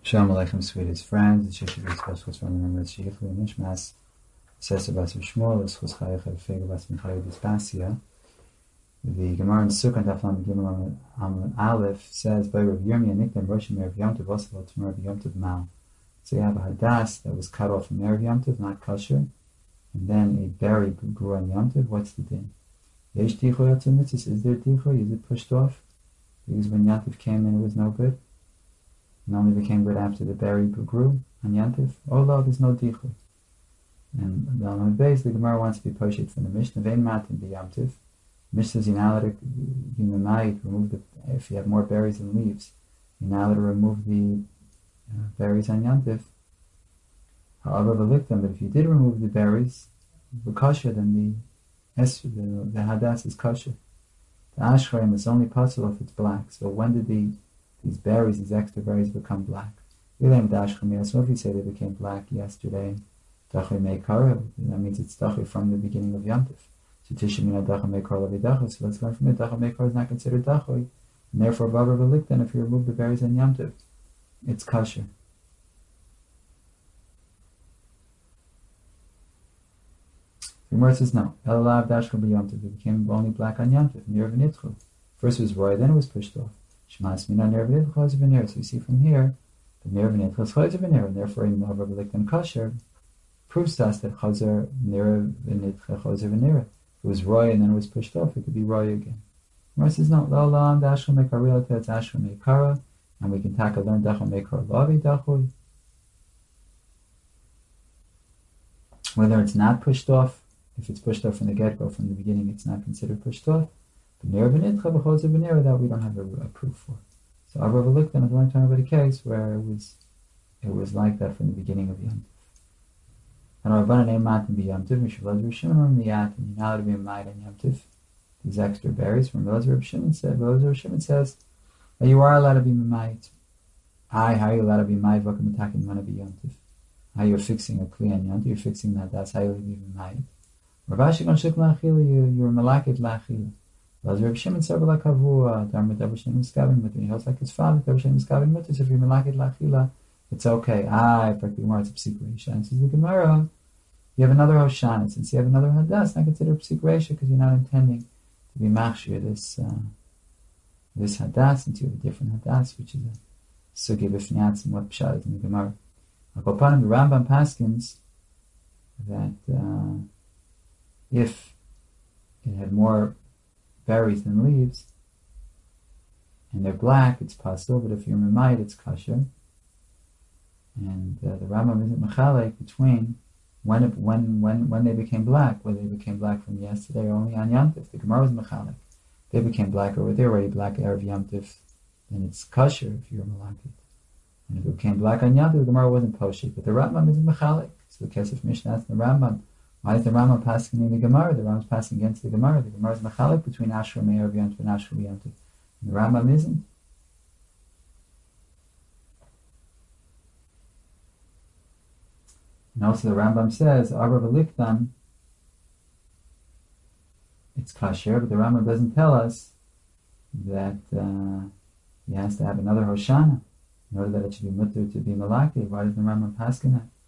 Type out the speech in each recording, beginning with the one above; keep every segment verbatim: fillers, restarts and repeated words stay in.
Shalom Aleichem, sweetest friends. It's Yeshiva special from the Remembrance Sheikhli Nishmas. Sesa Bas Shmuel, Eschus Chayach Fega Bas Michael Dispasia. The Gemara in Sukkot Daflam Gimel Amud Aleph says, "By Rav Yirmiyah Nikdam Roshim Erev Yom Tov Osel Tomorrow Yom Tov Mal." So you have a hadas that was cut off from Erev Yom Tov, not kosher, and then a berry grew on Yom Tov. What's the din? Yesh Tichoy Yatzim Mitzvahs. Is there Tichoy? Is it pushed off? Because when Yom Tov came in, it was no good. And only became good after the berry grew on Yantif. Oh no, there's no dichur. And on the base, the Gemara wants to be poshet from the Mishnah. Vein matin b'yamtiv. Mishnah says you're not allowed to remove the, if you have more berries than leaves, you're not allowed to remove the uh, berries on Yantif. However, them, but if you did remove the berries, the kosher, then the the, the hadas is kosher. The ashraim is only possible if it's black. So when did the these berries, these extra berries, become black? So if you say they became black yesterday, that means it's dachi from the beginning of Yom Tov. So tishimina dacha meikar lavidacha. So let's learn from it. Dacha meikar is not considered dachi, and therefore bavar v'lik. Then if you remove the berries on Yom Tov, it's kosher. The Gemara says no. Elav dashka b'Yom Tov. It became only black on Yom Tov. Nir v'nitchu. First it was roy, then it was pushed off. Shmas mina ner v'nitchu chazer v'ner. So you see from here, the ner v'nitchu is chazer v'ner, and therefore in bavar v'lik then kosher proves to us that chazer ner v'nitchu chazer v'ner. If it was roy and then it was pushed off, it could be roy again. The Gemara says no. Lo lam dashka meikar rilata dashka meikara, and we can taka learn dacha meikar lavi dachui. Whether it's not pushed off. If it's pushed off from the get-go, from the beginning, it's not considered pushed off. But ner v'nitcha b'chazer v'ner, that we don't have a, a proof for. So I've ever looked at a long time about a case where it was it was like that from the beginning of Yom Tov. And Rabbanan name matin b'Yom Tov, Mishavlaz Reb Shimon or Miyat, and you're not allowed to be a ma'id on Yom Tov. These extra berries from Rabbanan Reb Shimon said, Rabbanan Reb Shimon says, that you are allowed to be ma'id. I, how are you allowed to be ma'id? V'kam atakin mana b'Yom Tov. How you're fixing a kli on Yom Tov, you're fixing that, that's how you'll be ma'id. Rav Ashi gon shik la'achila, you're malakit la'achila. As Reb Shimon said, "V'lakavu darma Davar Shem Miskavin Mutter." He holds like his father, Davar Shem Miskavin Mutter. So if you're malakit la'achila, it's okay. Ah, if the Gemara it's a psik reisha, and says the Gemara, you have another hoshana. Since you have another hadas, not consider psik reisha because you're not intending to be machshir this uh, this hadas, since you have a different hadas, which is a sugi b'fniyatz and what pshat is in the Gemara. Akopanim the Rambam paskins that. Uh, If it had more berries than leaves, and they're black, it's pasul, but if you're memayit, it's kosher. And uh, the Rambam isn't mechalek between when, it, when when when they became black, whether they became black from yesterday or only on Yom Tov. The Gemara was mechalek. They became black, or they're already black erev Yom Tov, then it's kosher if you're malakit. And if it became black on Yom Tov, the Gemara wasn't poshik, but the Rambam isn't mechalek. So the Kesef Mishnah asked the Rambam, why is the Rambam passing in the Gemara? The Rambam is passing against the Gemara. The Gemara is machalik between Ashur Meir Yom Tov and Ashur Yom Tov. The Rambam isn't. And also the Rambam says, Arba v'likdan, it's kasher, but the Rambam doesn't tell us that uh, he has to have another Hoshana in order that it should be mutter to be malaki. Why does the Rambam pass in that?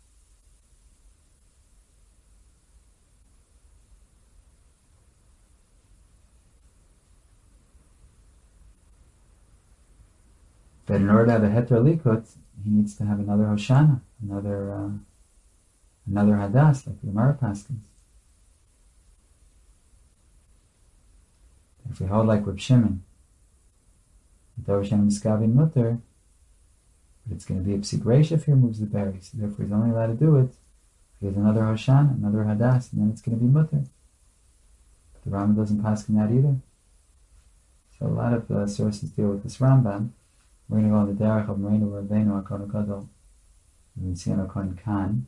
But in order to have a heter likut, he needs to have another hoshana, another uh, another hadas, like the Gemara paskins. If we hold like Reb Shimon, Davar Shem Miskavin Mutter, but it's going to be a psik reisha if he removes the berries. So therefore, he's only allowed to do it if he has another hoshana, another hadas, and then it's going to be mutter. But the Rambam doesn't paskin that either. So a lot of uh, sources deal with this Rambam. We're going to go on the derech of Moreno Rabbeinu HaKohen Gadol, Ritzion HaKohen Khan.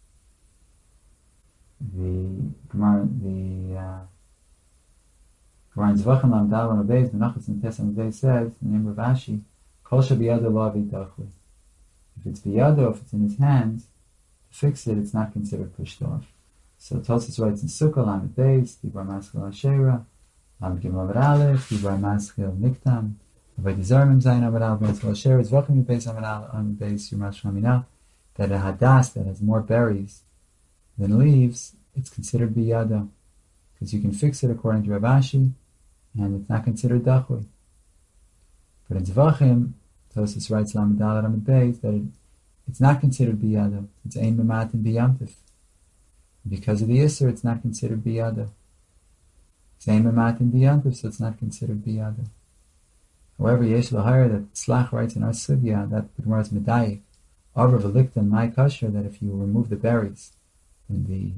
The Gemara, the uh, Gemara in Zvachim Lam Dalvan Obeis, Menachos and Tesam Obeis says, the name of Rashi, Kol Shabiyado Lo Avi Dachui. If it's biyado, if it's in his hands, to fix it, it's not considered pushed off. So Tosfos writes in Sukkah Lam Obeis, Dibra Maschil Ashera, Lam Gimel Aleph, Dibra Maschil Niktam. By the Zarmim Zayin Amid Al Ben Tzal Asher is Vachim Yipes Amid Al on base Yumash Hamina, that a hadas that has more berries than leaves, it's considered biyada, because you can fix it according to Rav Ashi, and it's not considered dachui. But in Zvachim, Tosfos writes Lamed Dalet Amid Beis that it, it's not considered biyada. It's ein mematin biyamtiv. Because of the Isser, it's not considered biyada. It's ein mematin biyamtiv, so it's not considered biyada. However, Yesh Lahar, that Slach writes in our Sugya, that the Gemara is medayik, over Veliktan, my kosher, that if you remove the berries, then the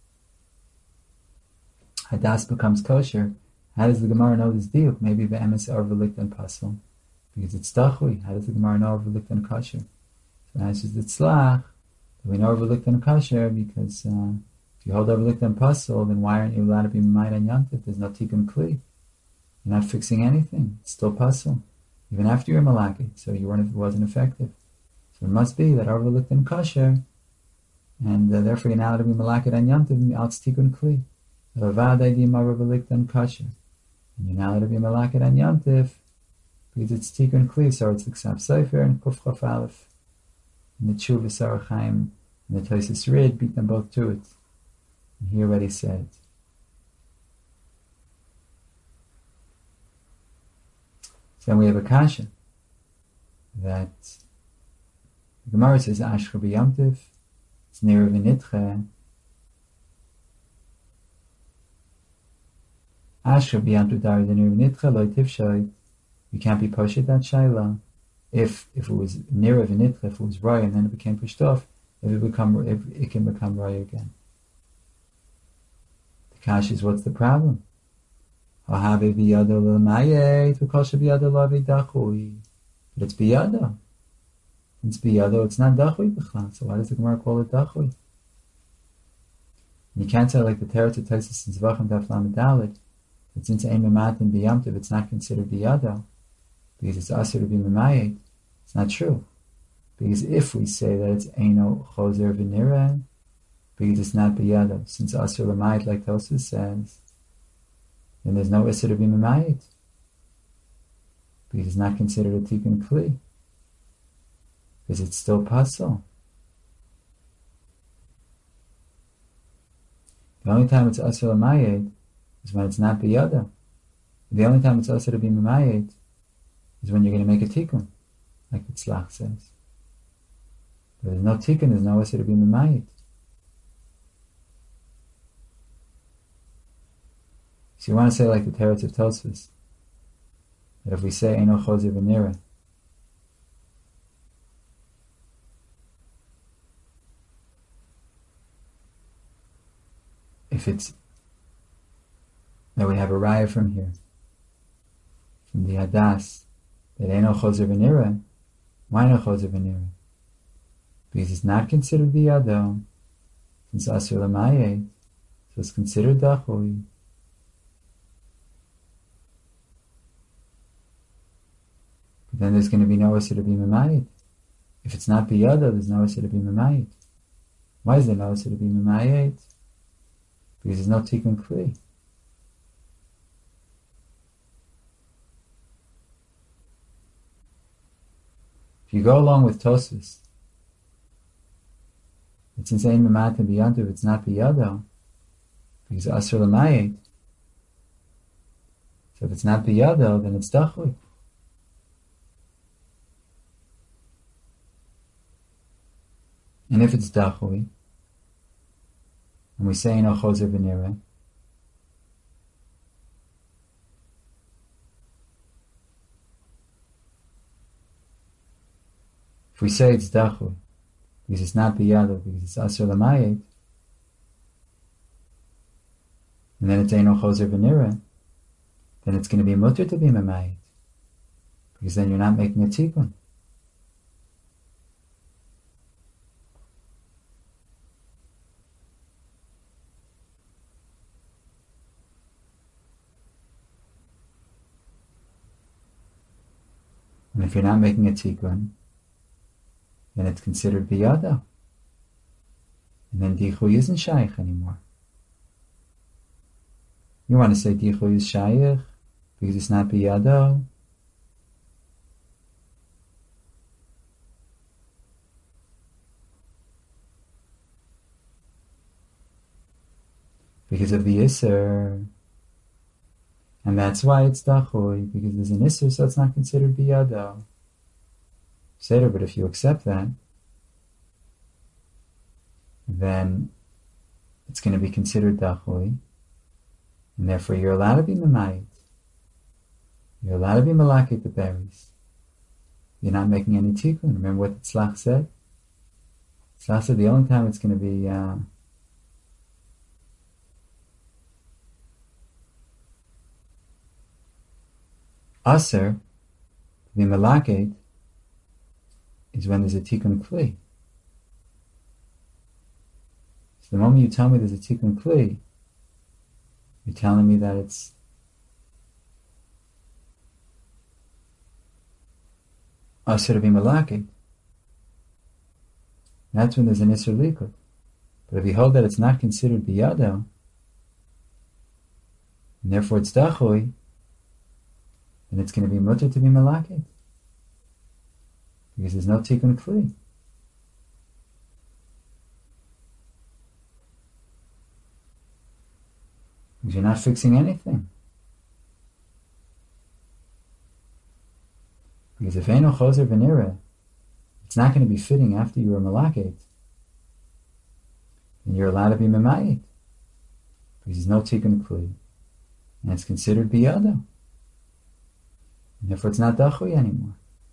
hadas becomes kosher. How does the Gemara know this diuk? Maybe the emes over Veliktan pasel, because it's tachui. How does the Gemara know over Veliktan kosher? So answers the Tzlach, that we know over Veliktan kosher, because uh, if you hold over Veliktan pasel, then why aren't you allowed to be Mamayit and Yantif? There's no tikkun kli. You're not fixing anything. It's still pasel, even after you're malaki. So you weren't, it wasn't effective. So it must be that over Veliktan kosher, and uh, therefore you're now allowed to be malaki and Yantif out tikkun kli. Ravad idim over Veliktan kosher, and you're now allowed to be malaki and Yantif because it's tikkun kli. So it's the Ksav Sefer and Kuf Chaf Aleph. And the Tshuvas Orach Chaim and the Tosfos Rid beat them both to it. And he already said. So then we have a kasha that the Gemara says Ashcha b'yamtiv, it's near v'nitche. Ashcha b'yamtiv dari the near v'nitche lo tifshoid. You can't be poshet that shayla. If if it was near v'nitche, if it was raya and then it became pushed off, if it become if it can become raya again. The kasha is, what's the problem? But it's biyado. It's biyado. It's not dachui b'chlan. So why does the Gemara call it dachui? You can't say like the Teretz of Tosfos in Zvachim Daf Lamed Dalet that since ein mematin b'yamtiv it's not considered biyado because it's asur to be memayit. It's not true. Because if we say that it's eino chozer v'nireh, because it's not biyado, since asur l'mayit like Tosfos says, then there's no issur to be memayit because it's not considered a tikkun kli because it's still pasal. The only time it's asur l'mayit is when it's not biyada. The only time it's asur to be memayit is when you're going to make a tikkun, like the Tzlach says. But there's no tikkun, there's no issur to be memayit. So you want to say like the Teretz of Tosfos, that if we say Eino Chozer V'nireh, if it's that we have a raya from here, from the Hadas, that Eino Chozer V'nireh, why Eino Chozer V'nireh? Because it's not considered biyado, since Asur L'mayeh, so it's considered dachui. But then there's going to be no issur to be memayit. If it's not biyado, there's no issur to be memayit. Why is there no issur to be memayit? Because there's no tikkun kli. If you go along with Tosfos, it's insane mematin b'yantiv, it's not biyado, because asur l'mayit. So if it's not biyado, then it's dachui. And if it's dachui, and we say no chozer v'nireh, if we say it's dachui, because it's not biyado, because it's asur l'mayit, and then it's eino chozer v'nireh, then it's going to be mutter to be memayit, because then you're not making a tikkun. And if you're not making a tikkun, then it's considered biyado. And then dichui isn't shaykh anymore. You want to say dichui is shaykh because it's not biyado, because of the Isser. And that's why it's Dachui, because there's an Isser, so it's not considered Biyado. Seder, but if you accept that, then it's going to be considered Dachui, and therefore you're allowed to be Memayit. You're allowed to be Malakit the berries. You're not making any tikkun. Remember what the Tzlach said? Tzlach said the only time it's going to be uh, aser, to be Malakit, is when there's a tikkun kli. So the moment you tell me there's a tikkun kli, you're telling me that it's aser to be Malakit. That's when there's an Isser Likud. But if you hold that it's not considered Biyado, and therefore it's Dachui, then it's going to be Mutter to be Malakit. Because there's no Tikkun Kli. Because you're not fixing anything. Because if Eino Choser V'nira, it's not going to be fitting after you're a Malakit, then you're allowed to be Memayit. Because there's no Tikkun Kli. And it's considered Biyado. And therefore it's not Dachui anymore.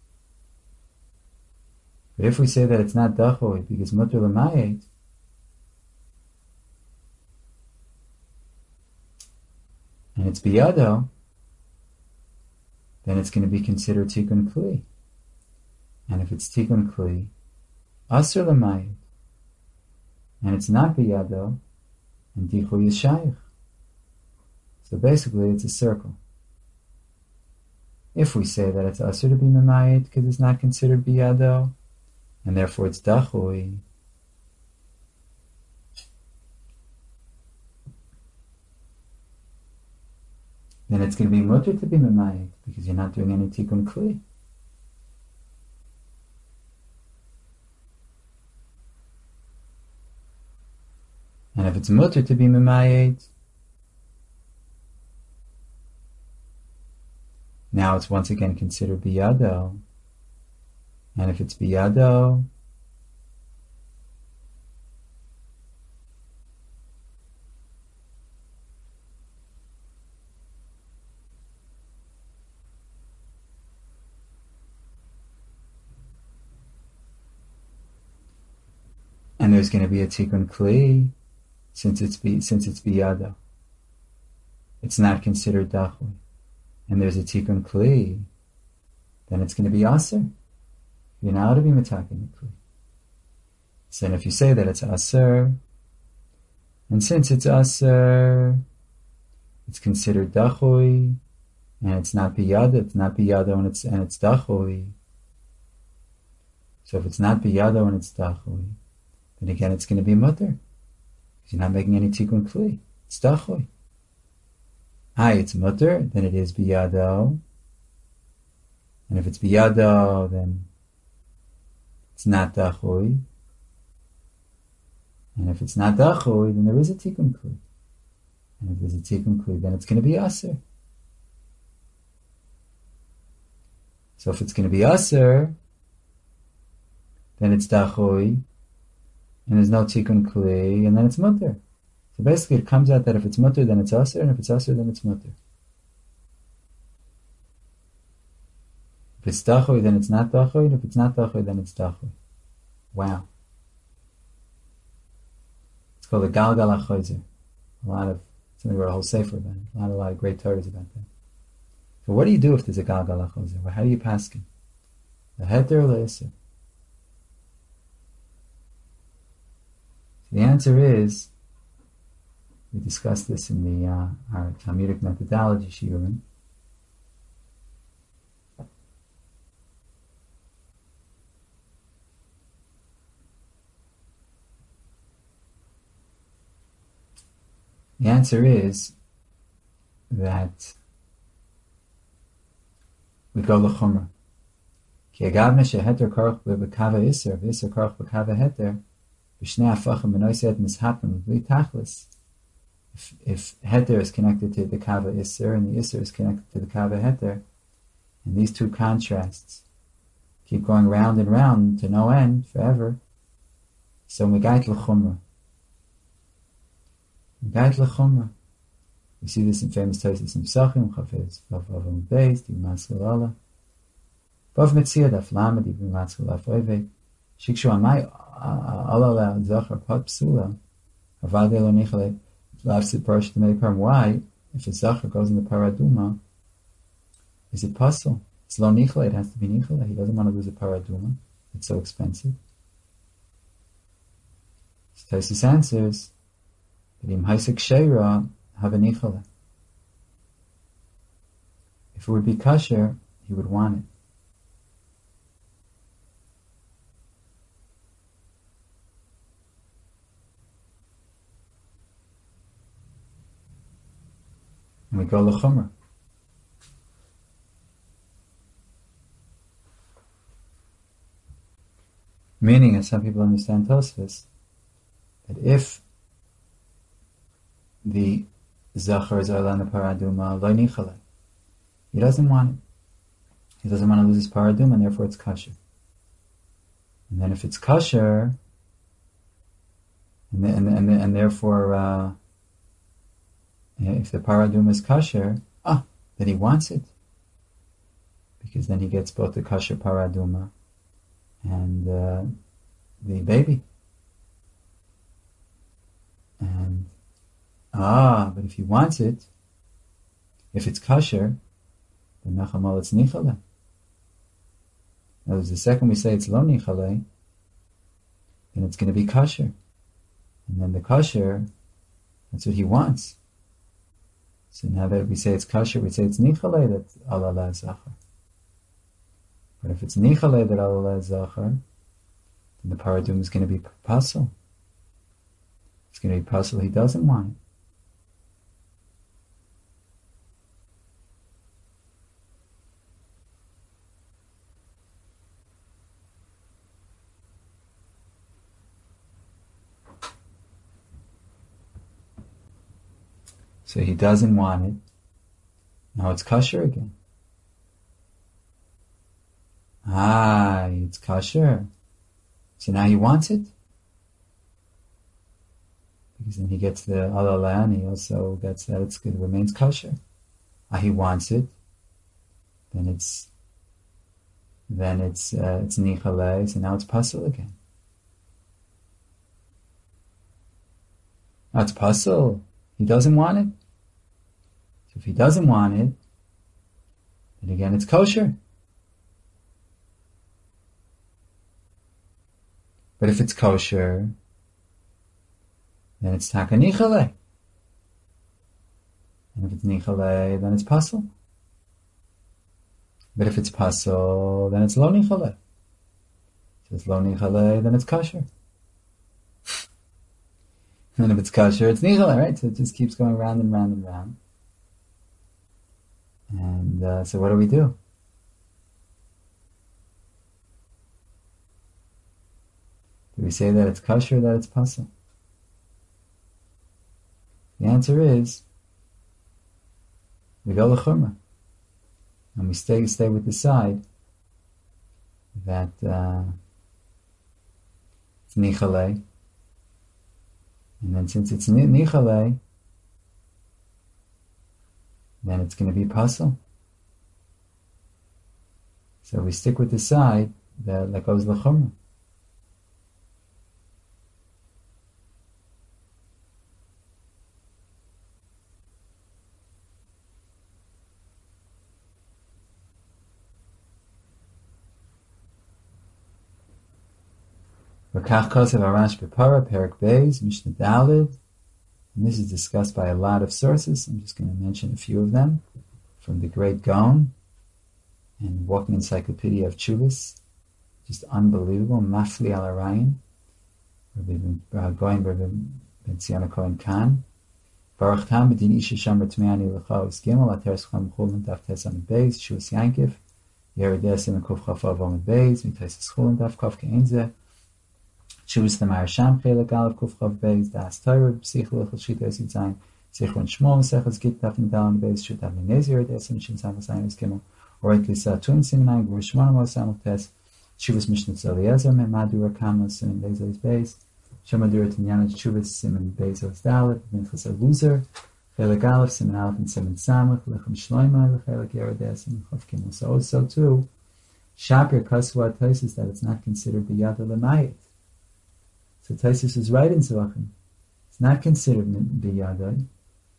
But if we say that it's not Dachui because Mutter L'mayit, and it's Biyado, then it's going to be considered Tikkun Kli. And if it's Tikkun Kli, Aser L'mayit, and it's not Biyado, and Dichui is Shaykh. So basically it's a circle. If we say that it's Aser to be Memayit because it's not considered Biyado, and therefore it's Dachui, then it's going to be Mutter to be Memayit because you're not doing any Tikkun Kli. And if it's Mutter to be Memayit, now it's once again considered Biyado. And if it's Biyado, and there's going to be a Tikkun Kli, since it's be, since it's Biyado, it's not considered Dachui. And there's a Tikkun Kli, then it's going to be Aser. You're not allowed to be Metakin Kli. So if you say that it's Aser, and since it's Aser, it's considered Dachui, and it's not Biyado, it's not Biyado and it's, and it's Dachui. So if it's not Biyado and it's Dachui, then again it's going to be Mutter. You're not making any Tikkun Kli. It's Dachui. Hi, it's Mutter, then it is Biyado. And if it's Biyado, then it's not Dachui. And if it's not Dachui, then there is a Tikkun Kli. And if there's a Tikkun Kli, then it's going to be Aser. So if it's going to be Aser, then it's Dachui, and there's no Tikkun Kli, and then it's Mutter. So basically it comes out that if it's Mutter, then it's Aser, and if it's Aser, then it's Mutter. If it's Dachui, then it's not Dachui, and if it's not Dachui, then it's Dachui. Wow. It's called a Galgal HaChozer. A lot of, somebody wrote a whole sefer about it. A lot, a lot of great Torahs about that. So what do you do if there's a Galgal HaChozer? Well, how do you paskin? The Heter or the Isser? The answer is, we discussed this in the uh, our Talmudic methodology shiurim. The answer is that we go l'chumrah. Ki agav sheheter karach b'kava iser, v'iser karach b'kava heter, b'shnei afachim b'noisei et mishapim, v'li tachlis. If, if heter is connected to the kava isser and the isser is connected to the kava heter, and these two contrasts keep going round and round to no end, forever, so megait l'chumra. Megait l'chumra. We see this in famous Tosfos in Pesachim, Chafetz Vav Vav Beis, Dimas L'Ala. Vav Metzia Daf Lamed, Dimas L'Af Oivei. Shikshu Amai Alala Zachar Pat Psula. Avadei Lo Nichale. Lavsid Parash T'mei Param. Why? If a Zachar goes in the Paraduma, is it possible? It's Lo Nichale, it has to be Nichale. He doesn't want to lose a Paraduma. It's so expensive. So Tosfos answers that Im Haisek Sheira have a Nichale. If it would be kosher, he would want it. And we go l'chumra. Meaning, as some people understand Tosfos, that if the Zachar is Oilana Paraduma, Lo Nichale, he doesn't want it. He doesn't want to lose his Paraduma, and therefore it's kosher. And then if it's kosher, and and and, and therefore, uh, if the Paraduma is kosher, ah, then he wants it, because then he gets both the kosher Paraduma and uh, the baby. And ah, but if he wants it, if it's kosher, then nachamal it's nichale. In other words, the second we say it's lo nichale, then it's going to be kosher. And then the kosher, that's what he wants. So now that we say it's kosher, we say it's nichale, that's alala zachar. But if it's nichale that alala zachar, then the paradum is going to be pasul. It's going to be pasul, he doesn't want it. So he doesn't want it. Now it's kosher again. Ah, it's kosher. So now he wants it. Because then he gets the alala and he also gets that it's, it remains kosher. Ah, he wants it. Then it's, then it's, uh, it's nichale, so now it's pasul again. Now it's pasul. He doesn't want it. So if he doesn't want it, then again it's kosher. But if it's kosher, then it's taka nichale. And if it's nichale, then it's pasul. But if it's pasul, then it's lo nichale. If it's lo nichale, then it's kosher. And if it's kosher, it's nichale, right? So it just keeps going round and round and round. And uh, so what do we do? Do we say that it's kosher or that it's pasul? The answer is we go l'chumra, and we stay stay with the side that uh, it's nichale, and then since it's nichale, then it's going to be pasul. So we stick with the side that, that goes l'chumra. V'kach kosev Arash B'Para, Perik Beis, Mishnah Daled. And this is discussed by a lot of sources. I'm just going to mention a few of them. From the Great Gaon and Walking Encyclopedia of Chuvas. Just unbelievable. Mafli al Arayin. Going Rabbi Ben Tzion Cohen Khan. Baruch Tam B'din Isha Shamar Tmeani L'cha Us Gimel Ateres Chum Chulin Daf Tes Amid Beis Chuvas Yankiv Yerideh Sim Kuf Chafav Amid Beis Mitaisis Chulin Daf Kaf Keinze Chuvas the Marasham Chelak Aleph Kuf Chav Beis Das Torah Psich L'chel Shita Esid Zayin Zichron Shmuel Maseches Git Daf Nidal Beis Shut Avnei Nezir Desim Shin Samach Saynis Gimel Oret Lisa Tun Simonai Gur Shmona Mos Samach Tes Shuvas Mishnah Eliezer Memadu Rakama Simon Bezos Beis Shemadur Tinyanach Shuvas Simon Bezos Dalet Minchas Loser Chelik Aleph Simon Aleph and Simon Samach Lechem Shloima Lechelik Yerodes and Chav Gimel. So also too Shapir Kaswa Taisus that it's not considered Biyad Lemayit. So Taisus is right in Zvachim. It's not considered Biyadai.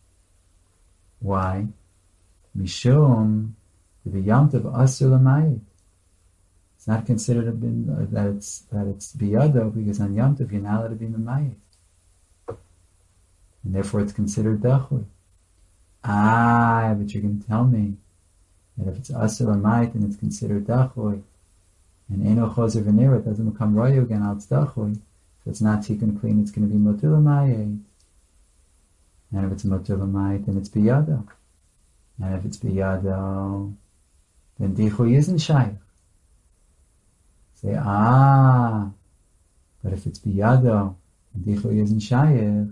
Why? Mishum the Yom Tov Asur Lemayit. It's not considered a bin, uh, that it's that it's Biyado because on Yom Tov you're not allowed to be Memayit. And therefore it's considered Dachui. Ah, but you can tell me that if it's Asur Lemayit and it's considered Dachui, and Eno Chozer V'nira, it doesn't become Royo again, now it's Dachui, so it's not Tikkun Clean, it's going to be Motul Lemayit. And if it's Motul Lemayit, then it's Biyado. And if it's Biyado, then Dichui isn't Shaykh. Say, ah, but if it's Biyado, and Dichui isn't Shaykh,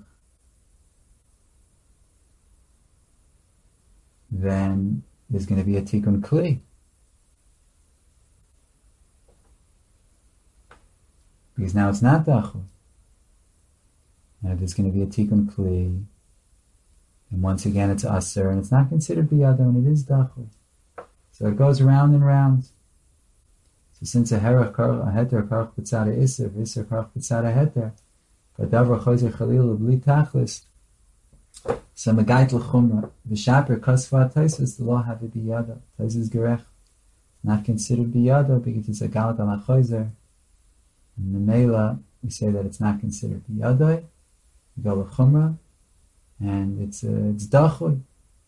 then there's going to be a Tikkun Kli. Because now it's not Dachui. And if there's going to be a Tikkun Kli, and once again it's Aser, and it's not considered Biyado, and it is Dachui. So it goes round and round. So since a Herach Karach, a Heter Karach B'tzada Isser, Isser Karach B'tzada Heter, but Davra Chozer Chalil B'li Tachlis, so Megait L'chumra, V'shaper Kasva Taisus, the law have a Biyado. Taisus Gerech, not considered Biyado because it's a Galat Ala Chozer. In the Mela, we say that it's not considered Biyado, we go L'chumra, and it's uh, it's Dachui.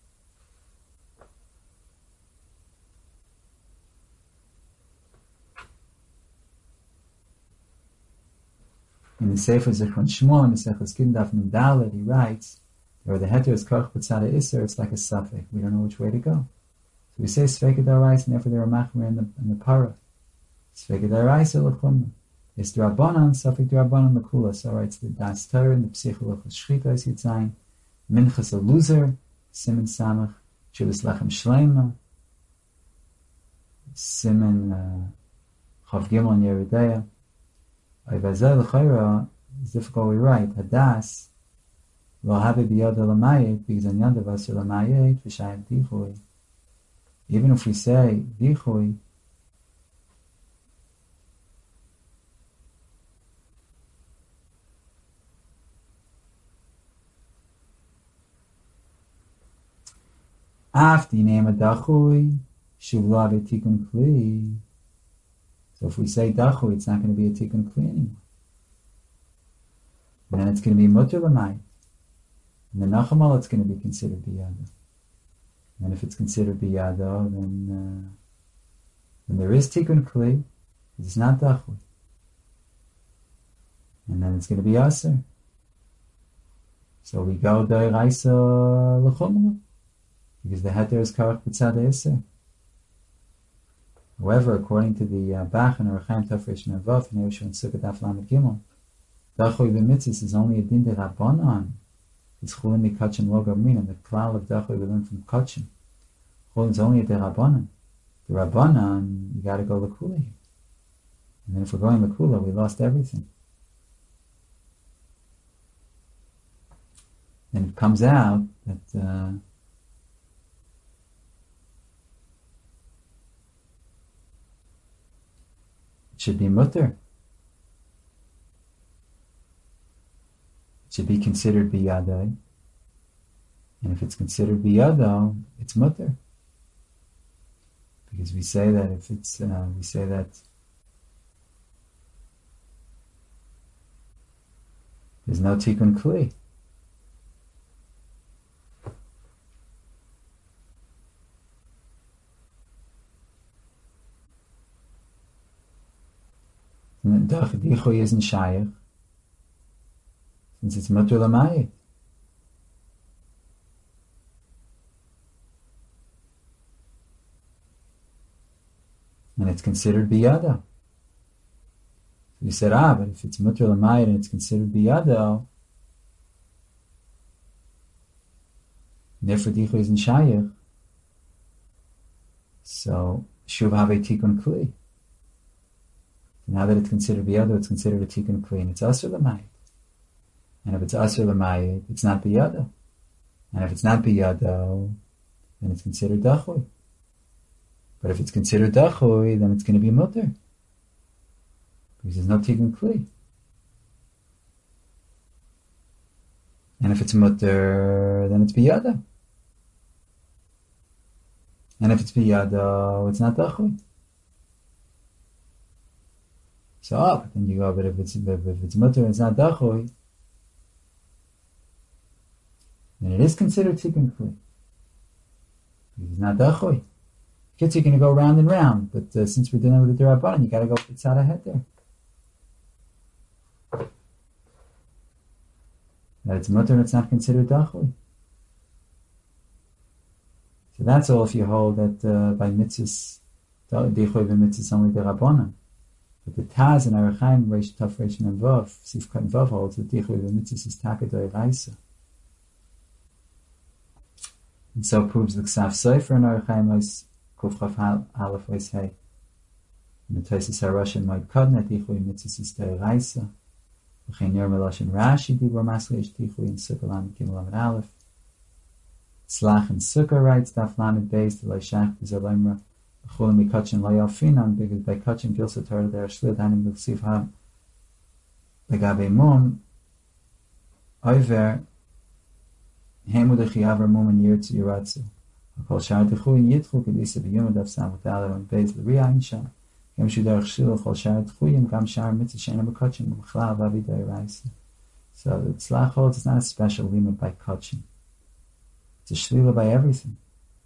In the Sefer Zichron Shmuel, in the Sefer Skin Daf Mendalet, he writes, where the heter is Karach B'tzada Isser, it's like a suffix. We don't know which way to go. So we say Sveka D'Oraisa, and therefore there are Machmer in the, in the Para. Sveka D'Oraisa L'chumra. It's D'Rabbanan, suffix D'Rabbanan L'kula. So writes the Das Torah, and the Psicholoch L'Shchita, is Yitzayin, Minchas a Loser, Simon Samach, Chivas Lechem Shleima, Simon Chav Gimel and Yeridea. Ayvazeh L'chayra is difficult to write. Hadas Lo Habe Biyad Lamayit because on Yad Vasur Lamayit V'Shayim Dichui. Even if we say Dichui, after you name a Dachui, Shuv Lo Habe Tikkun Kli. So if we say Dachui, it's not going to be a Tikkun Kli anymore. And then it's going to be Mutter L'mayit. And the Nachamal, it's going to be considered Biyado. And if it's considered Biyado, then, uh, then there is Tikkun Kli, it's not Dachui. And then it's going to be Aser. So we go D'Oraisa L'chumra, because the Heter is Karach B'tzada Isser. However, according to the uh, Bach and Arachaim Tafresh Mevav, and Yehoshua and Sukkot Daf Lamed Gimel, Dachui B'mitzvus is only a din de Rabbanan. It's Chulim Mikachin Lo Gamrin, and the klal of Dachui we learn from Kachin. Chulim is only a de Rabbanan. The Rabbanan, you got to go L'kula here. And then if we're going L'kula, we lost everything. And it comes out that uh, it should be mutter. It should be considered biyadai. And if it's considered biyado, it's mutter. Because we say that if it's, uh, we say that there's no tikkun kli. And the Dichui isn't Shayach, since it's Mutter L'mayit. And it's considered Biyado. So you said, ah, but if it's Mutter L'mayit and it's considered Biyado, And therefore Dichu isn't Shaykh. So Shuv have a Tikkun Kli. Now that it's considered Biyado, it's considered a Tikkun Kli, and it's Asur L'mayit. And if it's Asur L'mayit, it's not Biyado. And if it's not Biyado, then it's considered Dachui. But if it's considered Dachui, then it's going to be Mutter. Because there's no Tikkun Kli. And if it's Mutter, then it's Biyado. And if it's Biyado, it's not Dachui. So up, oh, then you go, but if it's if it's Mutter and it's not Dachui, then it is considered Tikkun Kli. Because it's not Dachui. Kids, you're going to go round and round, but uh, since we're dealing with the Durabanan, you got to go it's out ahead there. That it's Mutter and it's not considered Dachui. So that's all if you hold that uh, by mitzvahs, Dachui by mitzvahs only the Rabbanan. But the Taz and Arachaim, Reish Taf Reish Mem Vav, Sif Kan Vav holds that Dichui V'mitzvahs is Takadoi Raisa. And so proves the Ksaf Sefer and Arachaim is Kuf Chaf Aleph Ois Hey. And the Tosis HaRosh and Moed Kodna, Dichui V'mitzvahs is Doi Raisa. V'chein Yer Melosh and Rashi, Dibor Masli Ish Dichui and Sukkah Lamed Gimel Lamed Aleph. Slach and Sukkah writes, Daf Lamed Beis, Deloi Shach, B'zer Loimra, Chulim Mikachin Loyafinan, because by Kachin Gilsa Torah there Shlid Hanim B'Ksiv Ham Legabe Mum Oiver Hemu Dechiaver Mum and Yirtzu Yiratzu Akol Shar Dechu and Yitchu Kedisa B'Yom Daf Sam V'Tala and Beis L'Riya Insha Gam Shudarach Shil Chol Shar Dechuyim Gam Shar Mitzvah Shena B'Kachin B'Chlal V'Avidai Raisa. So the Tzlach holds it's not a special limit by Kachin. It's a Shlila by everything.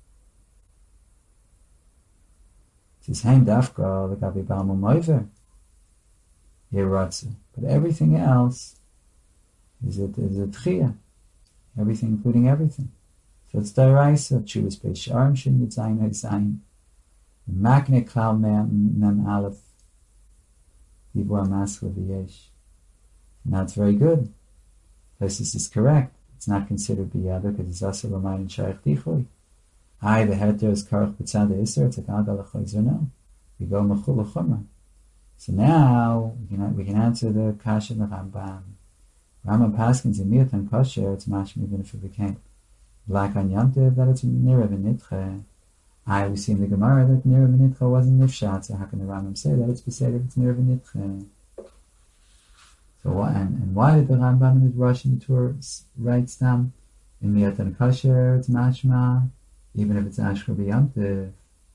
It says, Hain Dafka, L'Gabi Balmo Moiver, Yeratzu. But everything else is a, is a Tchiyah. Everything, including everything. So it's Dairaisa, Chuvas Beis Sharm, Shin Yitzayin Ha'Zayin, Makne Klal Mem Aleph, Dibur Maskla V'yesh. Now it's very good. This is correct. It's not considered Biyada because it's Asur L'mayit and Shaykh Dichui. Aye, the heter is karach b'tzad iser. It's a gadol l'chayzer. No, we go mechul l'chumra. So now we can we can answer the kasha the Rambam. Rambam paskins in miyat and kosher. It's mashma even if it became black on Yom Tov that it's nira v'nitche. Aye, we see in the Gemara that nira v'nitche wasn't nifshat. So how can the Rambam say that it's besed if it's nira v'nitche? So what, and, and why did the Rambam in the Rosh and the Torah writes down in miyat and kosher? It's mashma. Even if it's Ashra B'Yamtiv.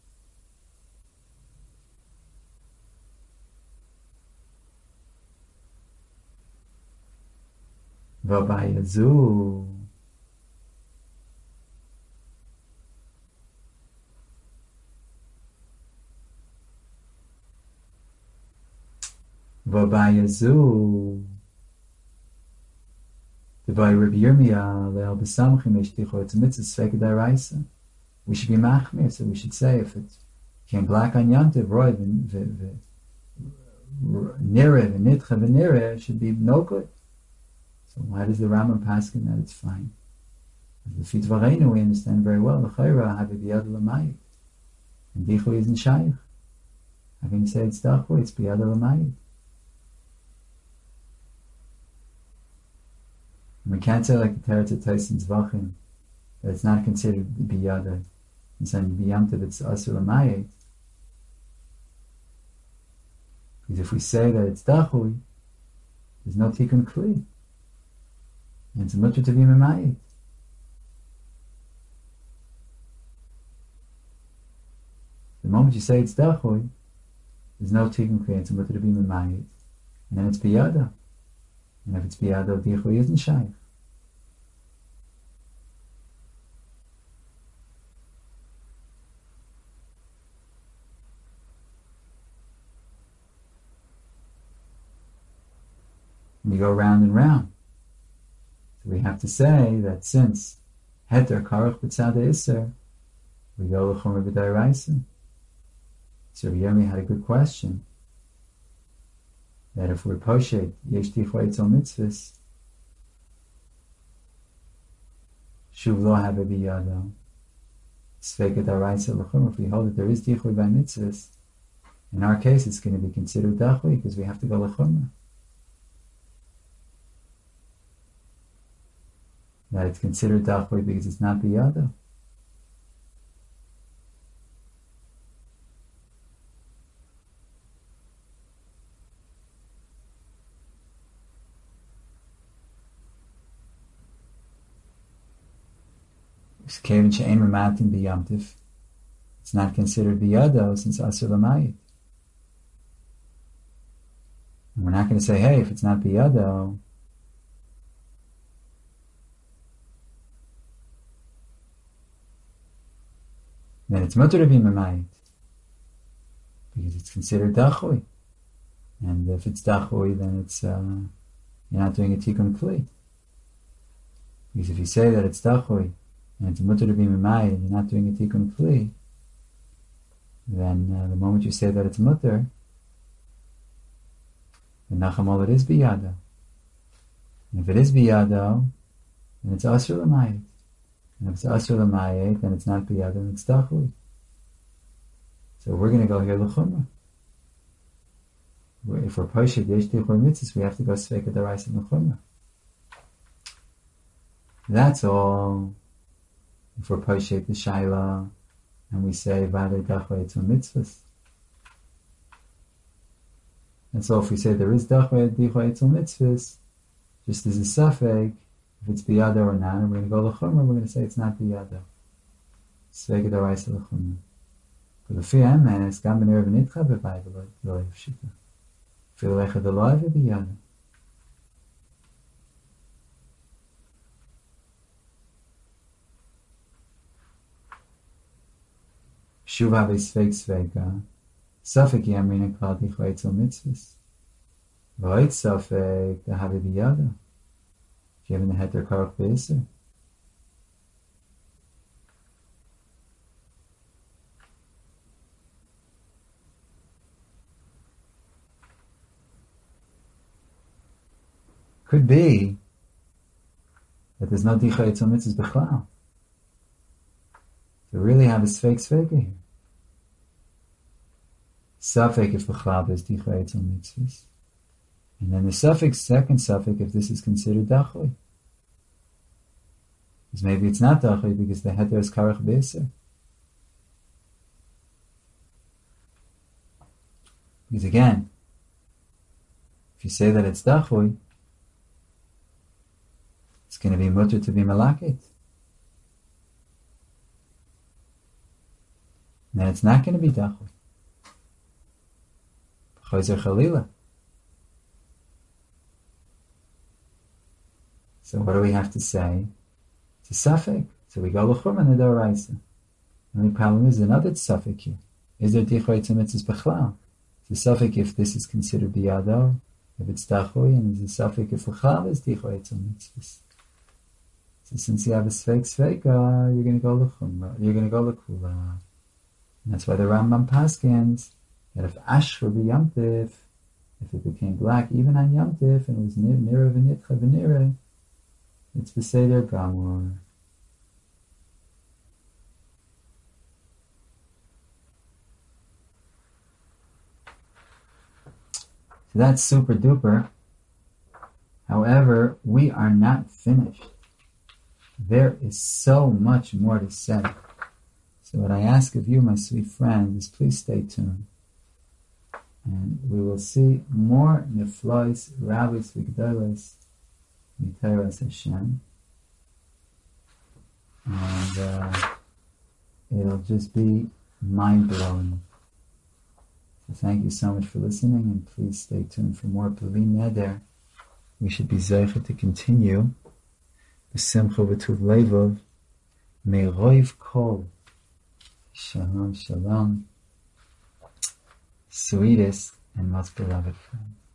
V'bayazu. V'bayazu. The by Rabbi Yirmiyah, Le'al B'samchim Eshticho, it's a mitzvah Sveka D'Oraisa. We should be machmir, so we should say if it came black on Yantiv, roy v'nirev v'nitcha v'nirev should be no good. So why does the Rambam paskin that it's fine? The Fit Vareinu we understand very well. The Chayra have a biyad l'mayit, and Dichu isn't shaykh. How can you say it's Dachu? It's biyad l'mayit. We can't say like the Teretz Tyson's Vachim that it's not considered biyad. And saying b'yamtiv it's asur l'mayit. Because if we say that it's dachui, there's no tikkun kli, and it's a mutter to be memayit. The moment you say it's dachui, there's no tikkun kli, it's a mutter to be memayit, and then it's biyada. And if it's biyada, dichui isn't shaykh. We go round and round. So we have to say that since heter karach b'tzad iser, we go l'chomer b'dayraisa. So Yemi had a good question. That if we're poshet yesh tichoi tzol mitzvahs, Shuv lo have biyado. Sveka daraisa l'chumra. If we hold that there is dichui by mitzvahs, in our case it's going to be considered dachui because we have to go l'chumra. That it's considered dachui because it's not biyado. It's not considered biyado since asur l'mayit. And we're not going to say, hey, if it's not biyado, then it's mutter to be mamayit because it's considered dachui. And if it's dachui, then it's uh, you're not doing a tikkun kli. Because if you say that it's dachui and it's mutter to be mamayit and you're not doing a tikkun kli, then uh, the moment you say that it's mutter, then nachamol it is biyado. And if it is biyado, then it's asur l'mayit. And if it's asur l'mayit, then it's not biyado, and it's dachui. So we're going to go here l'chumra. If we're poshet yesh dichui mitzvahs, we have to go sveka daraisa l'chumra. That's all. If we're poshet the shaila, and we say vade dachui etzul mitzvahs. That's all. If we say there is dachui dichui etzul mitzvahs, just as a suffix, if it's biyado or not, and we're going to go l'chumra, we're going to say it's not biyado. Sveka daraisa l'chumra. But the fear man is gam b'nei v'nitcha b'vay v'lo yivshita. Feel lecha d'loi v'biyado. Shuv have svek sveka. Safek yamrina klal dichui etzul mitzvahs. V'oit safek da have biyado. Given the heter karach b'eser. Could be that there's no dichui etzul mitzvahs b'chlal. So really have a svek sveka here. Safek if b'chlal there's dichui etzul mitzvahs. And then the suffix, second suffix, if this is considered dachui. Because maybe it's not dachui because the heter is karach b'eser. Because again, if you say that it's dachui, it's going to be mutter to be malakit. And then it's not going to be dachui. Chayzer chalila. So what do we have to say? It's a suffix. So we go l'chum and the doraisa. The only problem is another suffix here. Is there dichui etzul mitzvahs b'chlal? It's a suffix if this is considered biyado, if it's dachui, and it's a suffix if l'chlal is dichui etzul mitzvahs. So since you have a svek sveka, you're going to go l'chum, you're going to go l'kula. And that's why the Rambam paskins that if ashra b'yamtiv, if it became black even on yamtiv and it was nira v'nitcha v'nira, it's Beseder Gamor. So that's super duper. However, we are not finished. There is so much more to say. So what I ask of you, my sweet friends, is please stay tuned. And we will see more Neflois, Rabbis, Vigdalis, Miteras Hashem. And uh, it'll just be mind-blowing. So thank you so much for listening, and please stay tuned for more Pavim Neder. We should be zeicha to continue. B'simcha v'tuv levov. Me'roiv kol. Shalom, shalom. Sweetest and most beloved friends.